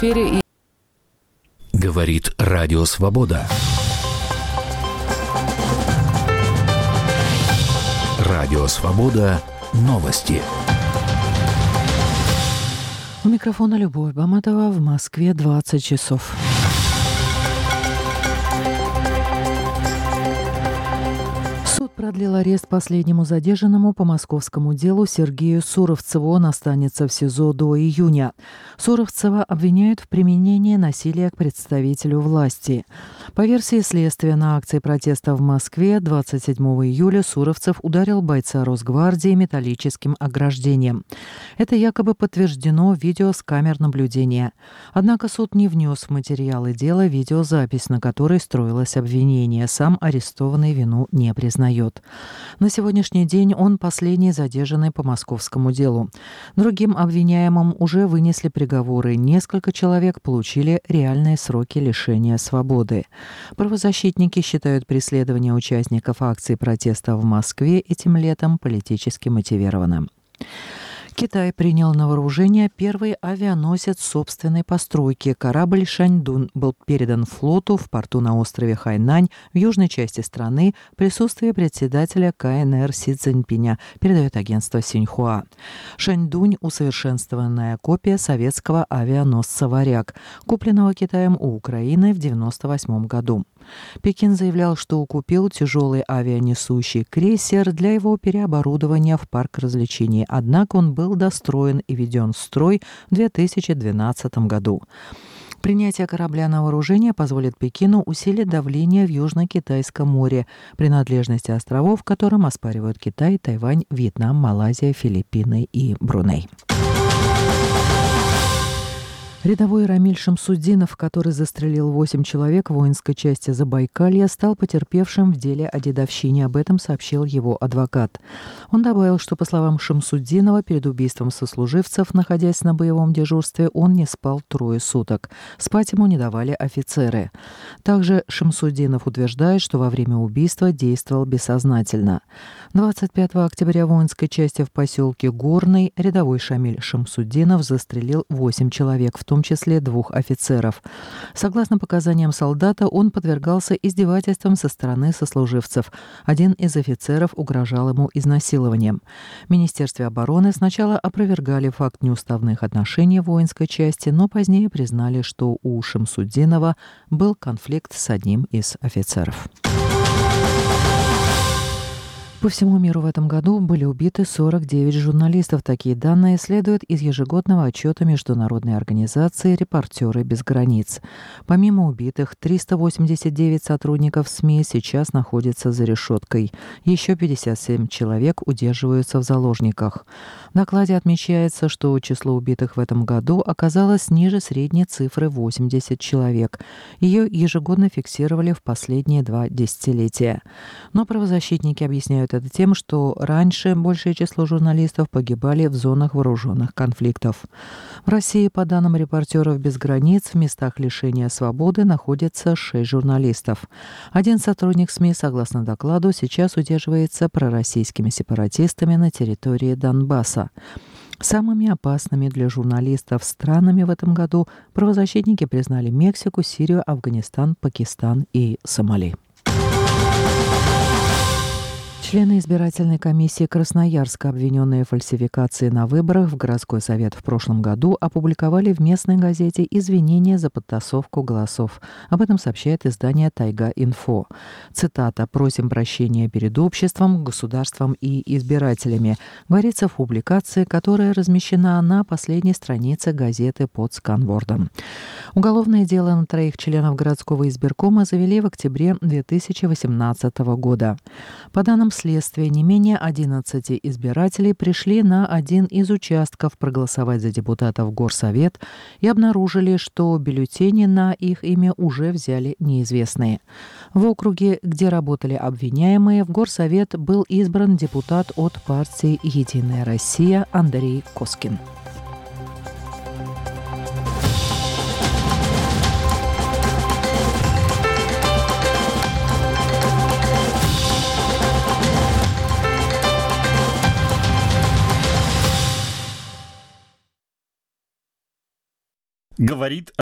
Говорит Радио Свобода. Радио Свобода. Новости. У микрофона Любовь Баматова. В Москве 20 часов. Суд продлил арест последнему задержанному по московскому делу Сергею Суровцеву. Он останется в СИЗО до июня. Суровцева обвиняют в применении насилия к представителю власти. По версии следствия, на акции протеста в Москве 27 июля Суровцев ударил бойца Росгвардии металлическим ограждением. Это якобы подтверждено в видео с камер наблюдения. Однако суд не внес в материалы дела видеозапись, на которой строилось обвинение. Сам арестованный вину не признает. На сегодняшний день он последний задержанный по московскому делу. Другим обвиняемым уже вынесли приговоры. Несколько человек получили реальные сроки лишения свободы. Правозащитники считают преследование участников акций протеста в Москве этим летом политически мотивированным. Китай принял на вооружение первый авианосец собственной постройки. Корабль «Шаньдун» был передан флоту в порту на острове Хайнань в южной части страны в присутствии председателя КНР Си Цзиньпиня, передает агентство Синьхуа. «Шаньдунь» – усовершенствованная копия советского авианосца «Варяг», купленного Китаем у Украины в 1998 году. Пекин заявлял, что купил тяжелый авианесущий крейсер для его переоборудования в парк развлечений, однако он был достроен и введен в строй в 2012 году. Принятие корабля на вооружение позволит Пекину усилить давление в Южно-Китайском море, принадлежности островов, которым оспаривают Китай, Тайвань, Вьетнам, Малайзия, Филиппины и Бруней. Рядовой Рамиль Шамсудинов, который застрелил 8 человек в воинской части Забайкалья, стал потерпевшим в деле о дедовщине. Об этом сообщил его адвокат. Он добавил, что, по словам Шамсудинова, перед убийством сослуживцев, находясь на боевом дежурстве, он не спал 3 суток. Спать ему не давали офицеры. Также Шамсудинов утверждает, что во время убийства действовал бессознательно. 25 октября в воинской части в поселке Горный рядовой Шамиль Шамсудинов застрелил 8 человек, в том числе 2 офицеров. Согласно показаниям солдата, он подвергался издевательствам со стороны сослуживцев. Один из офицеров угрожал ему изнасилованием. В Министерстве обороны сначала опровергали факт неуставных отношений в воинской части, но позднее признали, что у Шамсудинова был конфликт с одним из офицеров. По всему миру в этом году были убиты 49 журналистов. Такие данные следуют из ежегодного отчета международной организации «Репортеры без границ». Помимо убитых, 389 сотрудников СМИ сейчас находятся за решеткой. Еще 57 человек удерживаются в заложниках. В докладе отмечается, что число убитых в этом году оказалось ниже средней цифры 80 человек. Ее ежегодно фиксировали в последние 2 десятилетия. Но правозащитники объясняют это тем, что раньше большее число журналистов погибали в зонах вооруженных конфликтов. В России, по данным «Репортеров без границ», в местах лишения свободы находится 6 журналистов. Один сотрудник СМИ, согласно докладу, сейчас удерживается пророссийскими сепаратистами на территории Донбасса. Самыми опасными для журналистов странами в этом году правозащитники признали Мексику, Сирию, Афганистан, Пакистан и Сомали. Члены избирательной комиссии Красноярска, обвиненные в фальсификации на выборах в городской совет в прошлом году, опубликовали в местной газете извинения за подтасовку голосов. Об этом сообщает издание «Тайга-Инфо». Цитата: «Просим прощения перед обществом, государством и избирателями», говорится в публикации, которая размещена на последней странице газеты под сканвордом. Уголовное дело на 3 членов городского избиркома завели в октябре 2018 года. По данным следствия, не менее 11 избирателей пришли на один из участков проголосовать за депутатов в горсовет и обнаружили, что бюллетени на их имя уже взяли неизвестные. В округе, где работали обвиняемые, в горсовет был избран депутат от партии «Единая Россия» Андрей Коскин. Говорит